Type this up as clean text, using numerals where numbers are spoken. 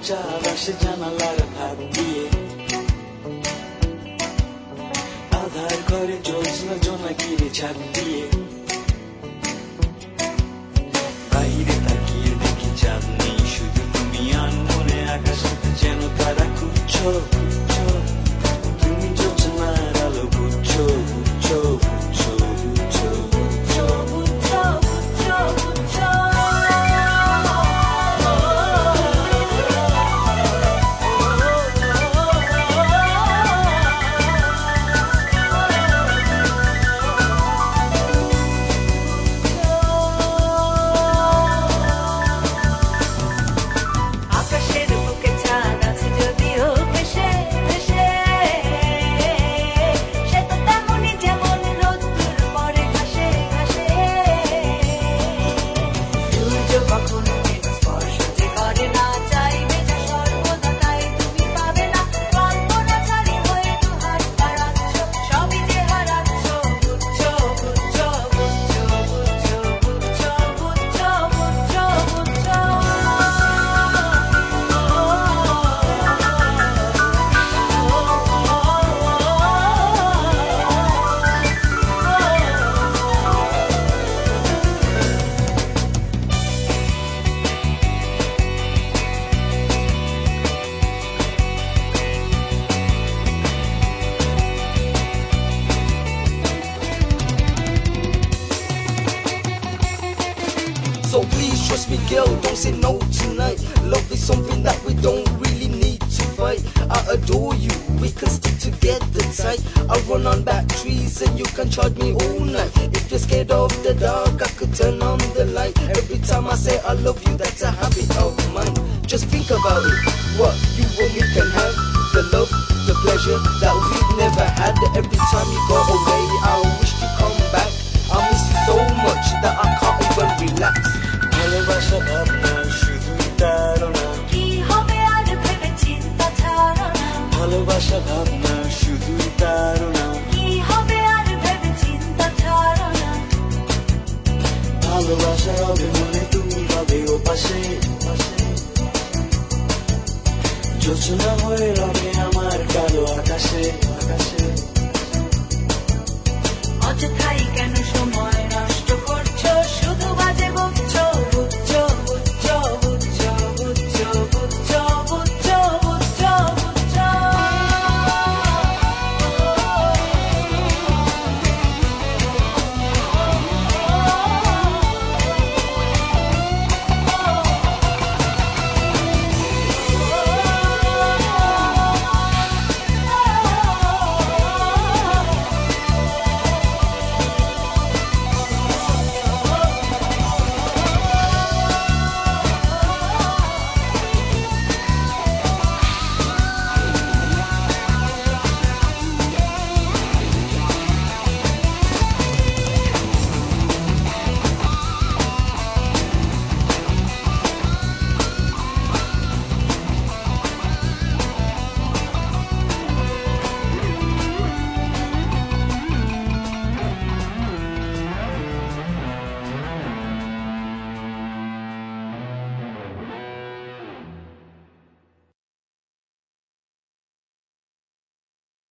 চাঁদ আসে জানালার ভাগ দিয়ে, আধার ঘরে জ্যোৎস্না জোনাকিরে ছাদ দিয়ে, বাইরে তাকিয়ে দেখি চাঁদ নেই, শুধু তুমি আর মনে আকাশ যেন তারা খুঁজছো খুঁজছো, তুমি জ্যোৎস্নার আলো বুঝছো বুঝছো বুঝছো বুঝছো বুঝছো বুঝছো বুঝছো বুঝছো। So please trust me, girl, don't say no tonight. Love is something that we don't really need to fight. I adore you, we can stick together tight. I run on batteries and you can charge me all night. If you're scared of the dark, I could turn on the light. Every time I say I love you, that's a habit of mine. Just think about it, what you and me can have. The love, the pleasure that we've never had. Every time you go away, I wish to come back. I miss you so much that I can't even relax. ভালোবাসা ভাবনা শুধুই তাড়না, কি হবে আর ভেবে চিন্তা ছাড়ো না। ভালোবাসা ভাবনা শুধুই তাড়না, কি হবে আর ভেবে চিন্তা ছাড়ো না। ভালোবাসা হবে মনে তুমি হবে ও পাশে পাশে, জ্যোৎস্না হয়ে রবে আমার কালো আকাশে আকাশে। অযথাই কেন